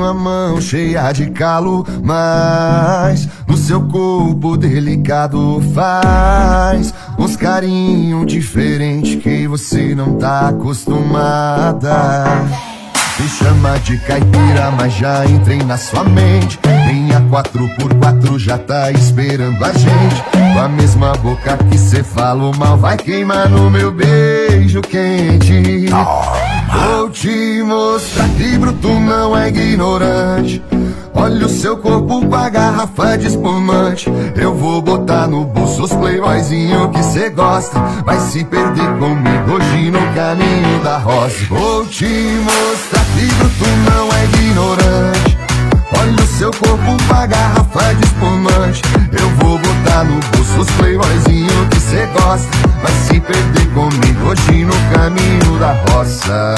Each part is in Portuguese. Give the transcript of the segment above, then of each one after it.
tenho a mão cheia de calo, mas no seu corpo delicado faz uns carinho diferente que você não tá acostumada. Se chama de caipira, mas já entrei na sua mente. Minha 4x4 já tá esperando a gente. Com a mesma boca que cê falou mal, vai queimar no meu beijo quente. Vou te mostrar que bruto não é ignorante. Olha o seu corpo com a garrafa de espumante. Eu vou botar no bolso os playboyzinho que cê gosta. Vai se perder comigo hoje no caminho da rosa. Vou te mostrar que bruto não é ignorante. Olha o seu corpo com a garrafa de espumante. Eu vou botar no bolso os playboyzinho que cê gosta. Vai se perder comigo hoje no caminho da roça.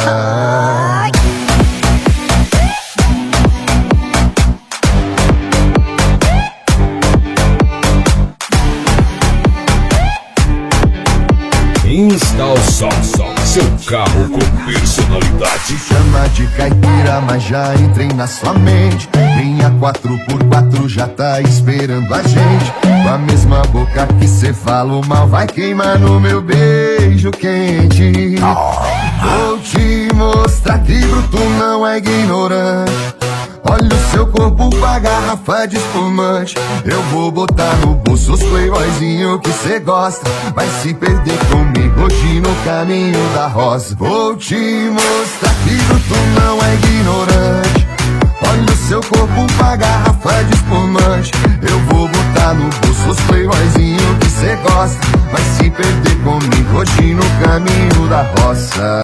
Install Som, seu carro com personalidade. Se chama de caipira, mas já entrei na sua mente. Minha 4x4 já tá esperando a gente. Com a mesma boca que cê falou mal, vai queimar no meu beijo quente. Vou te mostrar que bruto não é ignorante. Olha o seu corpo com a garrafa de espumante. Eu vou botar no bolso os playboyzinho que cê gosta. Vai se perder comigo hoje no caminho da rosa. Vou te mostrar que bruto não é ignorante. Olha o seu corpo com a garrafa de espumante. Eu vou botar no bolso os playboyzinho que cê gosta. Vai se perder comigo hoje no caminho da roça.